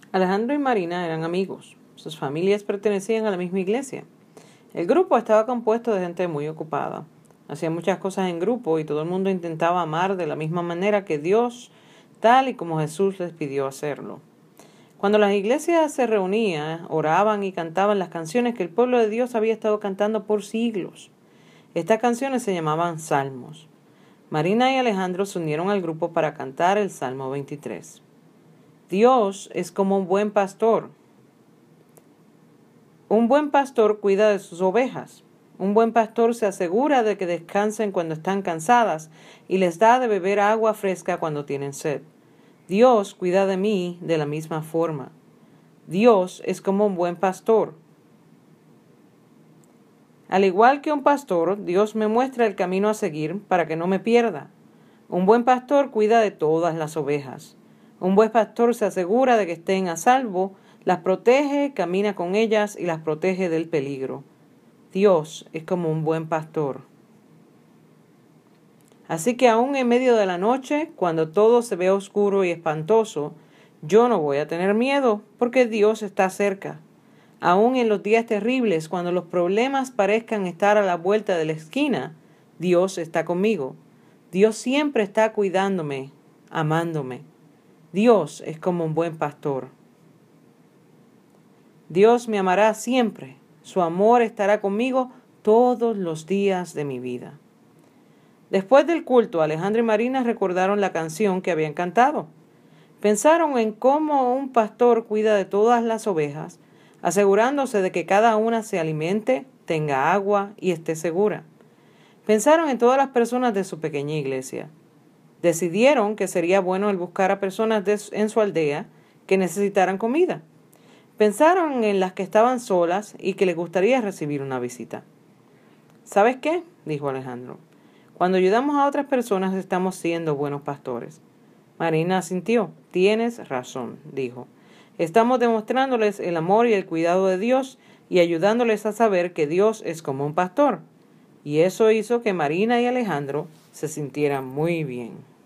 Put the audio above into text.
Alejandro y Marina eran amigos. Sus familias pertenecían a la misma iglesia. El grupo estaba compuesto de gente muy ocupada. Hacían muchas cosas en grupo y todo el mundo intentaba amar de la misma manera que Dios, tal y como Jesús les pidió hacerlo. Cuando las iglesias se reunían, oraban y cantaban las canciones que el pueblo de Dios había estado cantando por siglos. Estas canciones se llamaban salmos. Marina y Alejandro se unieron al grupo para cantar el Salmo 23. Dios es como un buen pastor. Un buen pastor cuida de sus ovejas. Un buen pastor se asegura de que descansen cuando están cansadas y les da de beber agua fresca cuando tienen sed. Dios cuida de mí de la misma forma. Dios es como un buen pastor. Al igual que un pastor, Dios me muestra el camino a seguir para que no me pierda. Un buen pastor cuida de todas las ovejas. Un buen pastor se asegura de que estén a salvo, las protege, camina con ellas y las protege del peligro. Dios es como un buen pastor. Así que aún en medio de la noche, cuando todo se ve oscuro y espantoso, yo no voy a tener miedo porque Dios está cerca. Aún en los días terribles, cuando los problemas parezcan estar a la vuelta de la esquina, Dios está conmigo. Dios siempre está cuidándome, amándome. Dios es como un buen pastor. Dios me amará siempre. Su amor estará conmigo todos los días de mi vida. Después del culto, Alejandro y Marina recordaron la canción que habían cantado. Pensaron en cómo un pastor cuida de todas las ovejas, asegurándose de que cada una se alimente, tenga agua y esté segura. Pensaron en todas las personas de su pequeña iglesia. Decidieron que sería bueno el buscar a personas en su aldea que necesitaran comida. Pensaron en las que estaban solas y que les gustaría recibir una visita. ¿Sabes qué?, dijo Alejandro. Cuando ayudamos a otras personas estamos siendo buenos pastores. Marina asintió. Tienes razón, dijo. Estamos demostrándoles el amor y el cuidado de Dios y ayudándoles a saber que Dios es como un pastor. Y eso hizo que Marina y Alejandro se sintieran muy bien.